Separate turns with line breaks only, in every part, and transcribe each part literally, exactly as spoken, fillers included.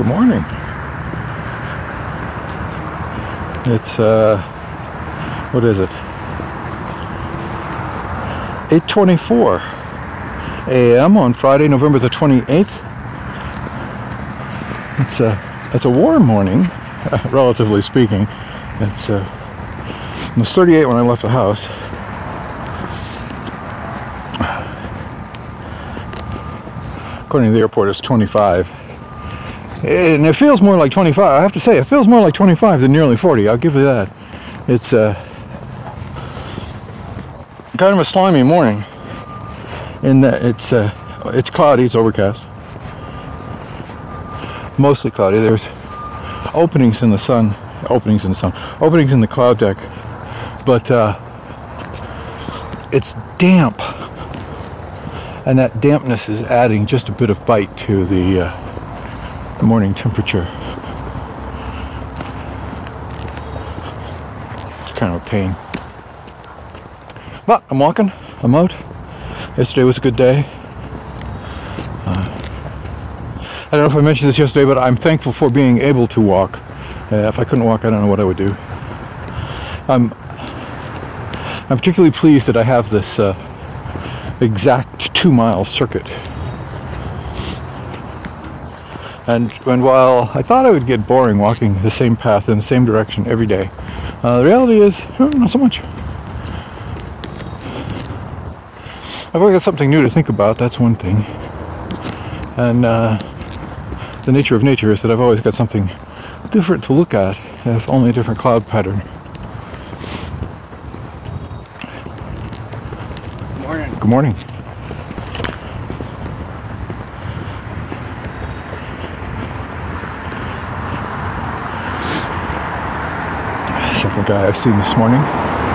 Good morning. It's, uh, what is it? eight twenty-four a m on Friday, November the twenty-eighth. It's a, it's a warm morning, relatively speaking. It's, uh, it was thirty-eight when I left the house. According to the airport, it's twenty-five. And it feels more like twenty-five. I have to say, it feels more like twenty-five than nearly forty. I'll give you that. It's uh, kind of a slimy morning in that it's uh, it's cloudy, it's overcast. Mostly cloudy. There's openings in the sun, openings in the sun, openings in the cloud deck, but uh, it's damp, and that dampness is adding just a bit of bite to the uh, the morning temperature. It's kind of a pain. But I'm walking, I'm out. Yesterday was a good day. Uh, I don't know if I mentioned this yesterday, but I'm thankful for being able to walk. Uh, if I couldn't walk, I don't know what I would do. I'm, I'm particularly pleased that I have this uh, exact two mile circuit. And, and while I thought I would get boring walking the same path in the same direction every day, uh, the reality is, oh, not so much. I've always got something new to think about, that's one thing. And uh, the nature of nature is that I've always got something different to look at, if only a different cloud pattern. Good morning. Good morning. Second guy I've seen this morning.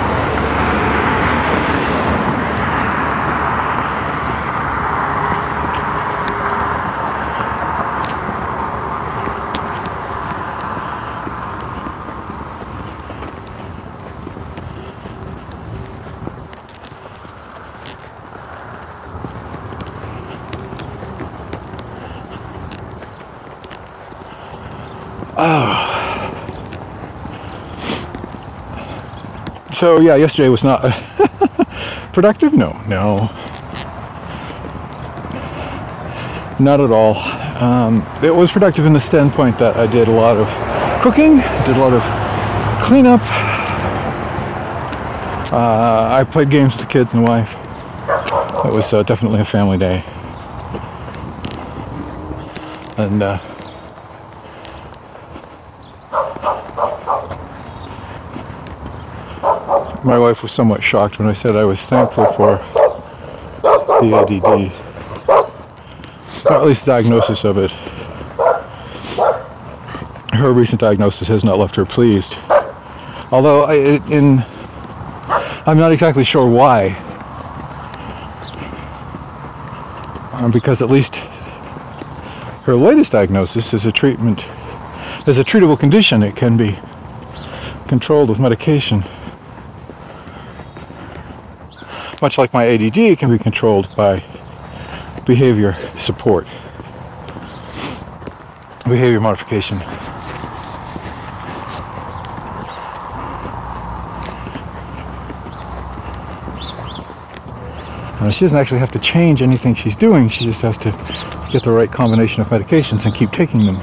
Oh. So yeah, yesterday was not productive. No, no, not at all. Um, it was productive in the standpoint that I did a lot of cooking, did a lot of cleanup. Uh, I played games with the kids and the wife. It was uh, definitely a family day, and. Uh, My wife was somewhat shocked when I said I was thankful for the A D D, or at least the diagnosis of it. Her recent diagnosis has not left her pleased, although I, in, I'm not exactly sure why, um, because at least her latest diagnosis is a treatment, is a treatable condition. It can be controlled with medication. Much like my A D D, it can be controlled by behavior support, behavior modification. Uh, she doesn't actually have to change anything she's doing, she just has to get the right combination of medications and keep taking them.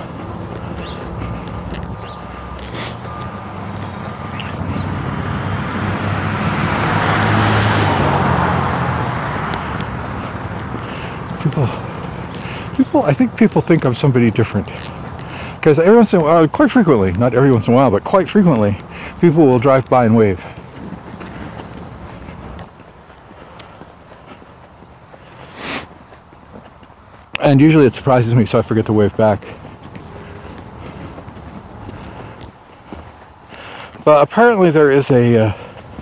People, people, I think people think I'm somebody different. Because every once in a while, quite frequently, not every once in a while, but quite frequently, people will drive by and wave. And usually it surprises me, so I forget to wave back. But apparently there is a uh,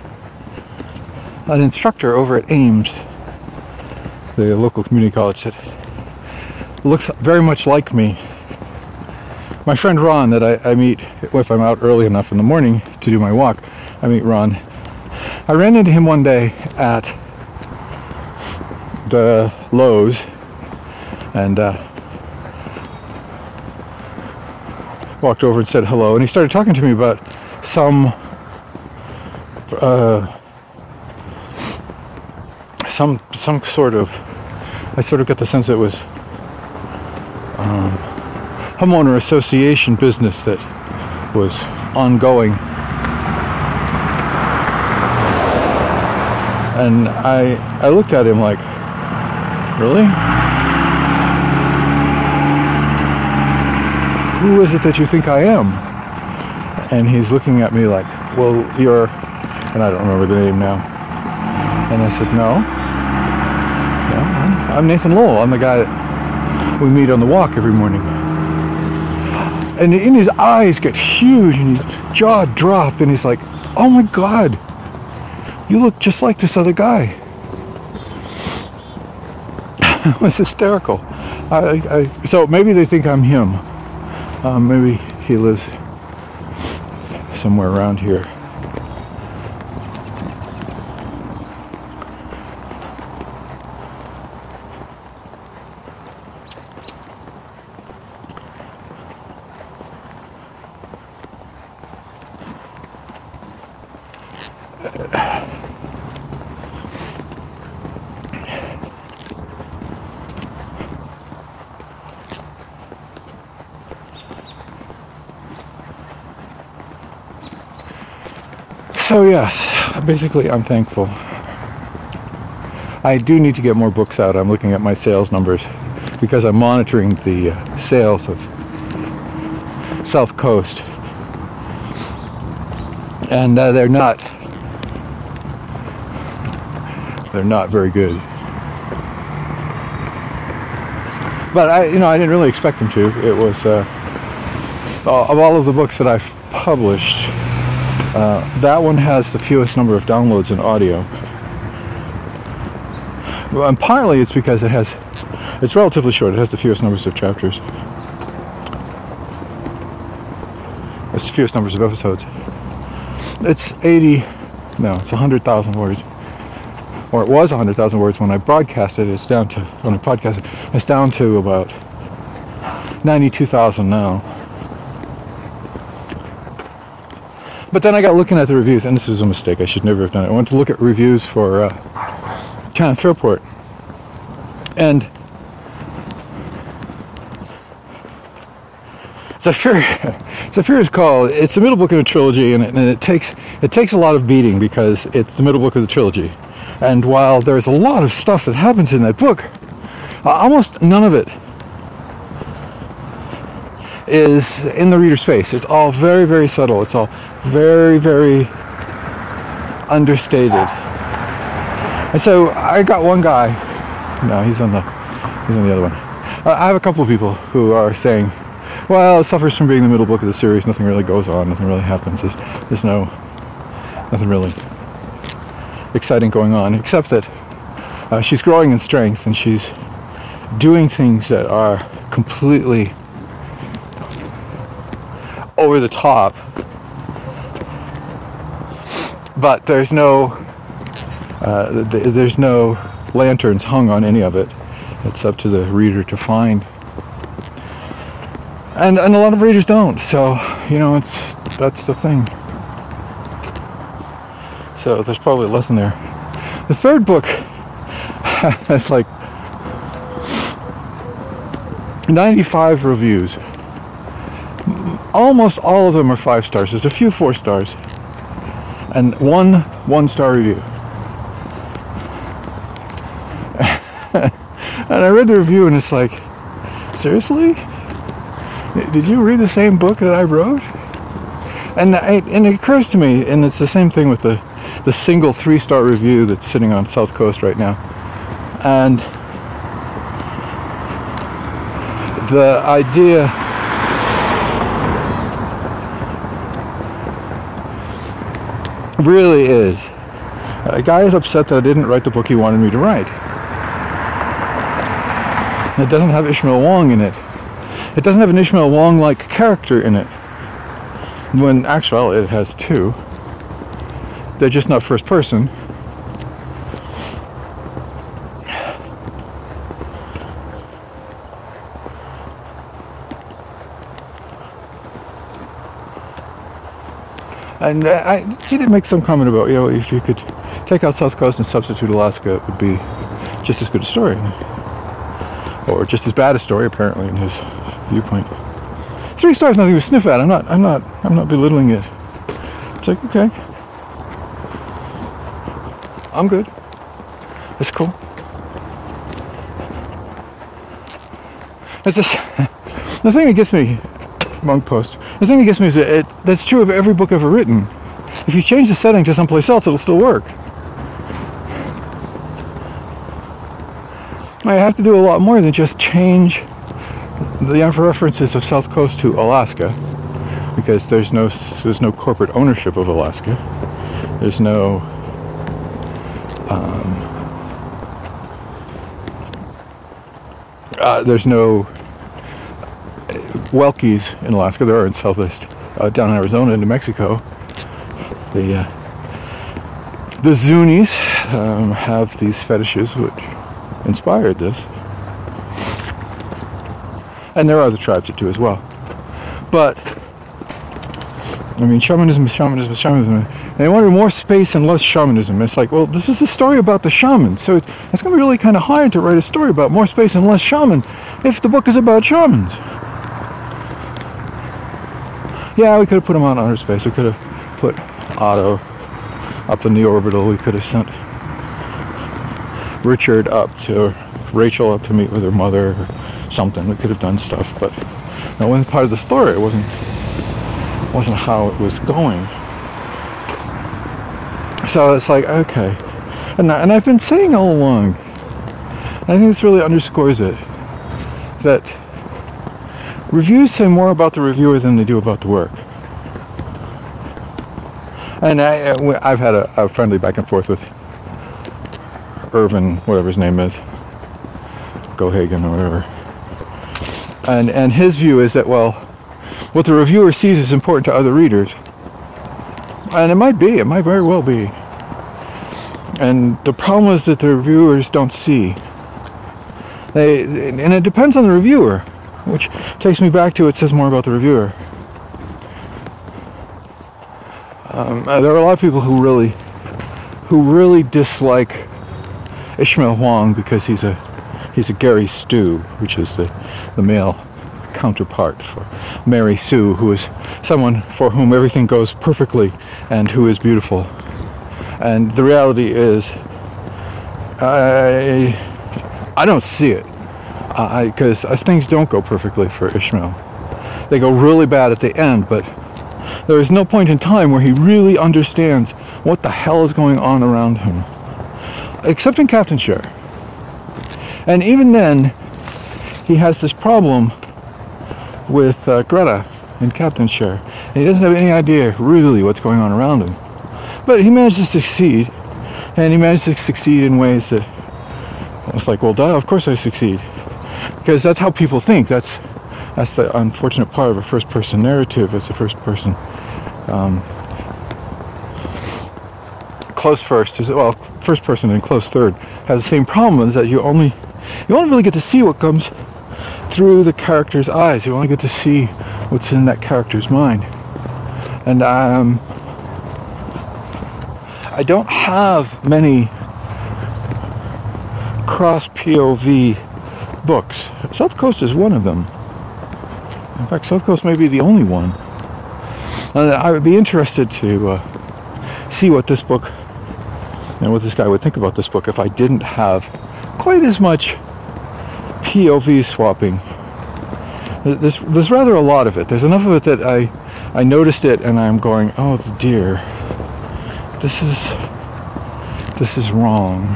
an instructor over at Ames, the local community college, that looks very much like me. My friend Ron, that I, I meet if I'm out early enough in the morning to do my walk, I meet Ron. I ran into him one day at the Lowe's, and uh, walked over and said hello, and he started talking to me about some uh, some some sort of, I sort of got the sense it was um, homeowner association business that was ongoing. And I I looked at him like, really? Who is it that you think I am? And he's looking at me like, well, you're, and I don't remember the name now. And I said, no. no I'm, I'm Nathan Lowell. I'm the guy that we meet on the walk every morning. And in his eyes get huge and his jaw dropped and he's like, oh my God, you look just like this other guy. It was hysterical. I, I, so maybe they think I'm him. Um, maybe he lives somewhere around here. So yes, basically I'm thankful. I do need to get more books out. I'm looking at my sales numbers because I'm monitoring the uh, sales of South Coast. And uh, they're not they're not very good. But I you know, I didn't really expect them to. It was uh, of all of the books that I've published, Uh, that one has the fewest number of downloads in audio. Well, and partly it's because it has, it's relatively short. It has the fewest numbers of chapters. It's the fewest numbers of episodes. It's eighty, no, it's one hundred thousand words. Or it was one hundred thousand words when I broadcasted it. It's down to, when I podcasted, it's down to about ninety-two thousand now. But then I got looking at the reviews, and this was a mistake. I should never have done it. I went to look at reviews for uh, China Fairport, and Zephyr, Zephyr is called. It's the middle book of the trilogy, and it, and it takes it takes a lot of beating because it's the middle book of the trilogy. And while there's a lot of stuff that happens in that book, uh, almost none of it is in the reader's face. It's all very, very subtle. It's all very, very understated. And so I got one guy. No, he's on the he's on the other one. Uh, I have a couple of people who are saying, well, it suffers from being the middle book of the series. Nothing really goes on. Nothing really happens. There's, there's no nothing really exciting going on, except that uh, she's growing in strength and she's doing things that are completely over the top, but there's no uh, th- there's no lanterns hung on any of it. It's up to the reader to find, and and a lot of readers don't. So you know, it's that's the thing. So there's probably a lesson there. The third book has like ninety-five reviews. Almost all of them are five stars. There's a few four stars. And one one-star review. And I read the review and it's like, seriously? Did you read the same book that I wrote? And, I, and it occurs to me, and it's the same thing with the, the single three-star review that's sitting on South Coast right now. And the idea really is, a guy is upset that I didn't write the book he wanted me to write. It doesn't have Ishmael Wong in it. It doesn't have an Ishmael Wong-like character in it. When actually it has two. They're just not first person. And I, he did make some comment about, you know, if you could take out South Coast and substitute Alaska, it would be just as good a story. Or just as bad a story, apparently, in his viewpoint. Three stars, nothing to sniff at. I'm not, I'm not, I'm not belittling it. It's like, okay. I'm good. It's cool. It's just, the thing that gets me, Monk Post, the thing that gets me is that it, that's true of every book ever written. If you change the setting to someplace else, it'll still work. I have to do a lot more than just change the references of South Coast to Alaska, because there's no there's no corporate ownership of Alaska. There's no um, uh, there's no Welkies in Alaska. There are in Southwest, uh, down in Arizona, into Mexico. The uh, the Zunis um, have these fetishes which inspired this, and there are other tribes that do as well. But I mean, shamanism is shamanism is shamanism, and they wanted more space and less shamanism. It's like, well, this is a story about the shaman, so it's, it's going to be really kind of hard to write a story about more space and less shaman if the book is about shamans. Yeah, we could have put him on outer space. We could have put Otto up in the orbital. We could have sent Richard up to Rachel up to meet with her mother or something. We could have done stuff, but that wasn't part of the story. It wasn't wasn't how it was going. So it's like, okay, and and I've been saying all along, I think this really underscores it, that reviews say more about the reviewer than they do about the work. And I, I've had a, a friendly back and forth with Irvin, whatever his name is, Gohagen or whatever. And and his view is that, well, what the reviewer sees is important to other readers. And it might be, it might very well be. And the problem is that the reviewers don't see. They, and it depends on the reviewer, which takes me back to, it says more about the reviewer. Um, there are a lot of people who really, who really dislike Ishmael Huang because he's a, he's a Gary Stu, which is the, the male counterpart for Mary Sue, who is someone for whom everything goes perfectly and who is beautiful. And the reality is, I, I don't see it, because uh, things don't go perfectly for Ishmael. They go really bad at the end, but there is no point in time where he really understands what the hell is going on around him, except in Captain Share. And even then, he has this problem with uh, Greta in Captain Share, and he doesn't have any idea really what's going on around him. But he managed to succeed, and he managed to succeed in ways that it's like, well, duh, of course I succeed, because that's how people think. That's that's the unfortunate part of a first-person narrative. It's a first-person um, close first is well, first person and close third has the same problem, is that you only you only really get to see what comes through the character's eyes. You only get to see what's in that character's mind. And um, I don't have many cross P O V books. South Coast is one of them. In fact, South Coast may be the only one. And I would be interested to uh, see what this book and what this guy would think about this book if I didn't have quite as much P O V swapping. There's, there's rather a lot of it. There's enough of it that I, I noticed it and I'm going, oh dear, this is, this is wrong.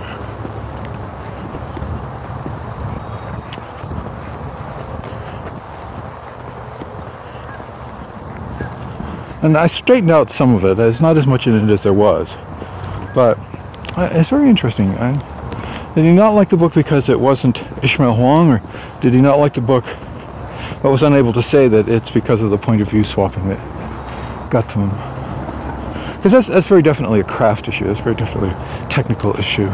And I straightened out some of it. There's not as much in it as there was, but it's very interesting. I, did he not like the book because it wasn't Ishmael Huang, or did he not like the book but was unable to say that it's because of the point of view swapping that got to him? Because that's, that's very definitely a craft issue. That's very definitely a technical issue.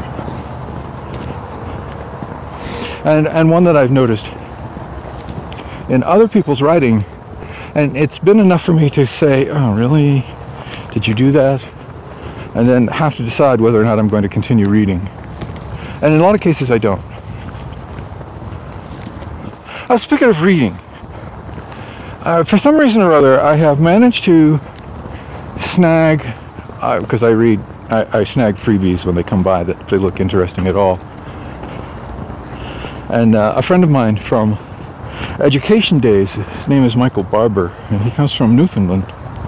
And, and one that I've noticed in other people's writing, and it's been enough for me to say, oh really? Did you do that? And then have to decide whether or not I'm going to continue reading. And in a lot of cases, I don't. Uh, speaking of reading, uh, for some reason or other, I have managed to snag, because uh, I read, I, I snag freebies when they come by that they look interesting at all. And uh, a friend of mine from Education Days, his name is Michael Barber, and he comes from Newfoundland.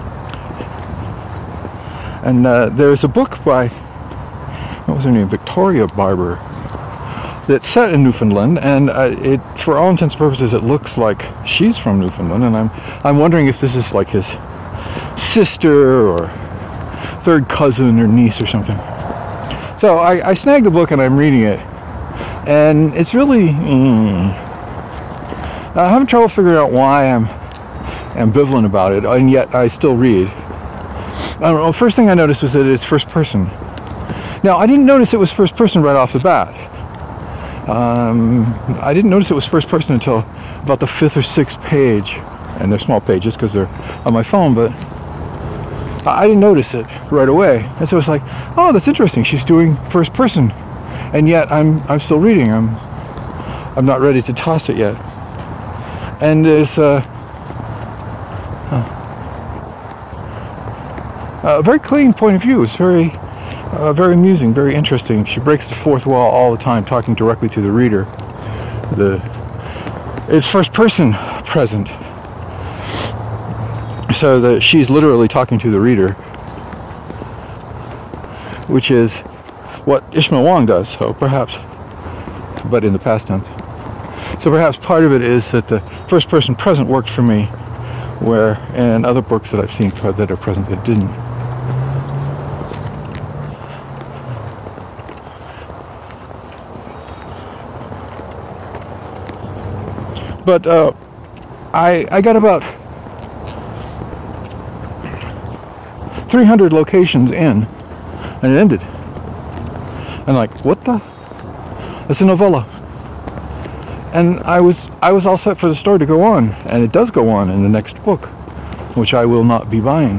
And uh, there's a book by, what was her name, Victoria Barber, that's set in Newfoundland, and uh, it, for all intents and purposes, it looks like she's from Newfoundland, and I'm, I'm wondering if this is like his sister or third cousin or niece or something. So I, I snagged the book and I'm reading it, and it's really, mm, I'm having trouble figuring out why I'm ambivalent about it, and yet I still read. I don't know, first thing I noticed was that it's first person. Now, I didn't notice it was first person right off the bat. Um, I didn't notice it was first person until about the fifth or sixth page, and they're small pages because they're on my phone, but I didn't notice it right away. And so it's like, oh, that's interesting. She's doing first person, and yet I'm I'm still reading. I'm I'm not ready to toss it yet. And there's uh, a very clean point of view. It's very uh, very amusing, very interesting. She breaks the fourth wall all the time, talking directly to the reader. The it's first person present. So that she's literally talking to the reader, which is what Ishmael Wong does, so perhaps, but in the past tense. So perhaps part of it is that the first person present worked for me, where in other books that I've seen that are present, it didn't. But uh, I, I got about three hundred locations in, and it ended. And like, what the? It's a novella. And I was I was all set for the story to go on, and it does go on in the next book, which I will not be buying.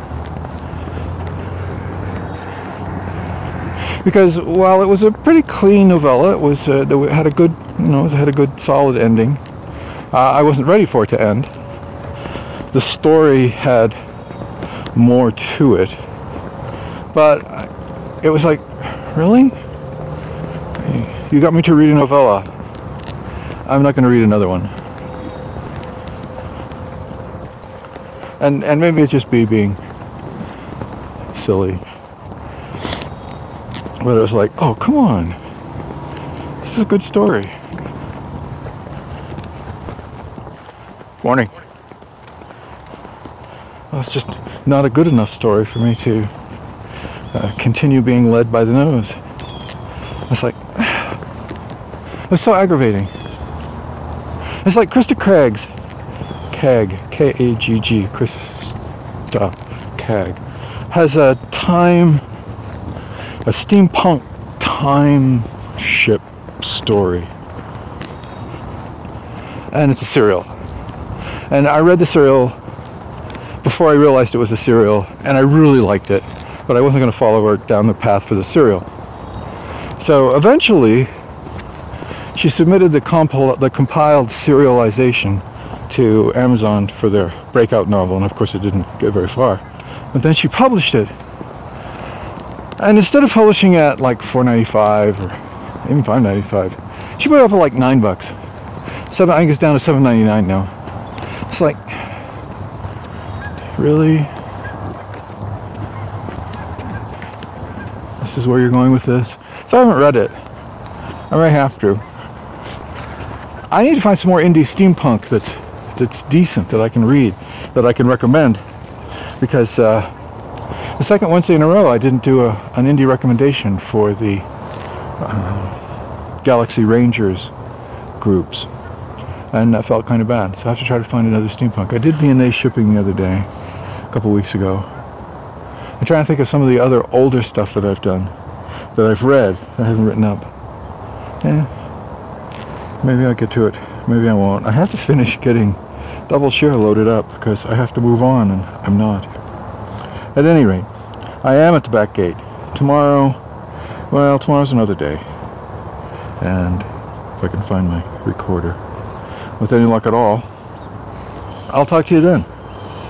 Because while it was a pretty clean novella, it was uh, it had a good, you know, it had a good solid ending. Uh, I wasn't ready for it to end. The story had more to it, but it was like, really? You got me to read a novella. I'm not going to read another one. And and maybe it's just me being silly, but it was like, oh, come on, this is a good story. Morning. Well, it's just not a good enough story for me to uh, continue being led by the nose. It's like, it's so aggravating. It's like Krista Craig's, Kag, K A G G, Krista Kag, has a time, a steampunk time ship story. And it's a serial. And I read the serial before I realized it was a serial, and I really liked it, but I wasn't going to follow her down the path for the serial. So eventually, she submitted the, compil- the compiled serialization to Amazon for their breakout novel, and of course it didn't get very far. But then she published it. And instead of publishing at like four ninety-five or even five ninety-five, she put it up at like nine bucks. Seven, I think it's down to seven ninety-nine now. It's like, really? This is where you're going with this? So I haven't read it. I might have to. I need to find some more indie steampunk that's that's decent, that I can read, that I can recommend. Because uh, the second Wednesday in a row I didn't do a, an indie recommendation for the uh, Galaxy Rangers groups. And that felt kind of bad, so I have to try to find another steampunk. I did B and A shipping the other day, a couple weeks ago. I'm trying to think of some of the other older stuff that I've done, that I've read, that I haven't written up. Yeah, maybe I'll get to it, maybe I won't. I have to finish getting Double Share loaded up, because I have to move on, and I'm not. At any rate, I am at the back gate. Tomorrow, well, tomorrow's another day. And if I can find my recorder, with any luck at all, I'll talk to you then.